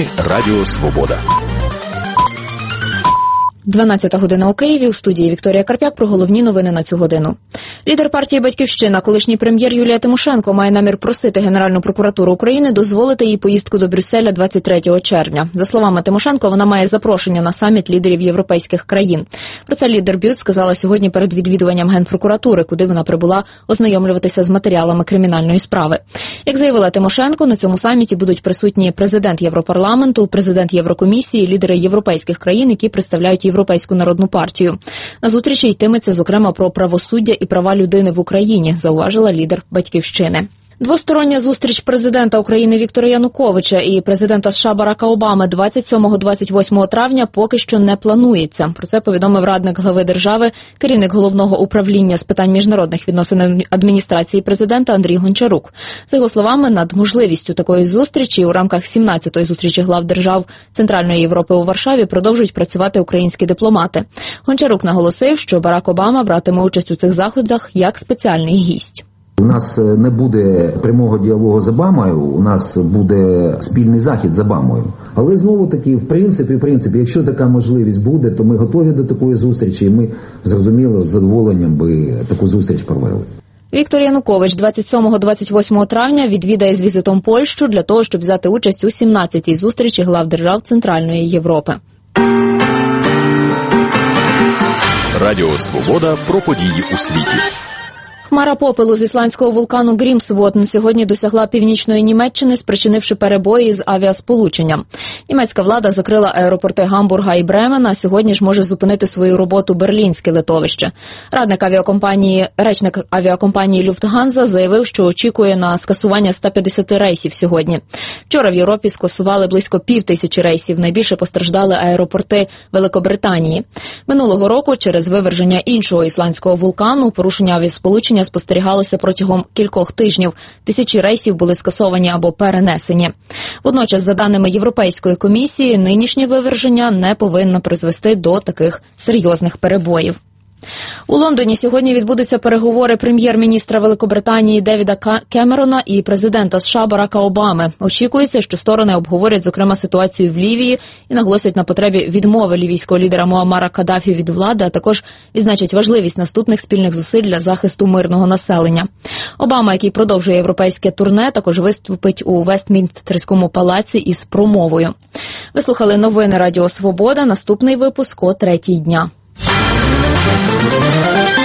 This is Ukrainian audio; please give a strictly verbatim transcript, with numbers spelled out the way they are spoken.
Новини Радіо Свобода. дванадцята година у Києві. У студії Вікторія Карп'як про головні новини на цю годину. Лідер партії «Батьківщина», колишній прем'єр Юлія Тимошенко, має намір просити Генеральну прокуратуру України дозволити їй поїздку до Брюсселя двадцять третього червня. За словами Тимошенко, вона має запрошення на саміт лідерів європейських країн. Про це лідер БЮТ сказала сьогодні перед відвідуванням Генпрокуратури, куди вона прибула ознайомлюватися з матеріалами кримінальної справи. Як заявила Тимошенко, на цьому саміті будуть присутні президент Європарламенту, президент Єврокомісії, лідери європейських країн, які представляють Європейську народну партію. На зустрічі йтиметься, зокрема, про правосуддя і права людини в Україні, зауважила лідер «Батьківщини». Двостороння зустріч президента України Віктора Януковича і президента США Барака Обами двадцять сьомого - двадцять восьмого травня поки що не планується. Про це повідомив радник глави держави, керівник головного управління з питань міжнародних відносин адміністрації президента Андрій Гончарук. За його словами, над можливістю такої зустрічі у рамках сімнадцятої зустрічі глав держав Центральної Європи у Варшаві продовжують працювати українські дипломати. Гончарук наголосив, що Барак Обама братиме участь у цих заходах як спеціальний гість. У нас не буде прямого діалогу з Обамою, у нас буде спільний захід з Обамою. Але знову-таки, в принципі, в принципі, якщо така можливість буде, то ми готові до такої зустрічі, і ми, зрозуміло, з задоволенням би таку зустріч провели. Віктор Янукович двадцять сьомого - двадцять восьмого травня відвідає з візитом Польщу для того, щоб взяти участь у сімнадцятій зустрічі глав держав Центральної Європи. Радіо Свобода про події у світі. Хмара попелу з ісландського вулкану Грімсвотн сьогодні досягла північної Німеччини, спричинивши перебої з авіасполученням. Німецька влада закрила аеропорти Гамбурга і Бремена, сьогодні ж може зупинити свою роботу берлінське литовище. Радник авіакомпанії, речник авіакомпанії Люфтганза заявив, що очікує на скасування ста п'ятдесят рейсів сьогодні. Вчора в Європі скасували близько пів тисячі рейсів, найбільше постраждали аеропорти Великобританії. Минулого року через виверження іншого ісландського вулкану порушення авіасполучення спостерігалося протягом кількох тижнів. Тисячі рейсів були скасовані або перенесені. Водночас, за даними Європейської комісії, нинішнє виверження не повинно призвести до таких серйозних перебоїв. У Лондоні сьогодні відбудуться переговори прем'єр-міністра Великобританії Девіда Кемерона і президента США Барака Обами. Очікується, що сторони обговорять, зокрема, ситуацію в Лівії і наголосять на потребі відмови лівійського лідера Муаммара Каддафі від влади, а також відзначать важливість наступних спільних зусиль для захисту мирного населення. Обама, який продовжує європейське турне, також виступить у Вестмінстерському палаці із промовою. Ви слухали новини Радіо Свобода. Наступний випуск о третій дня. Thank you.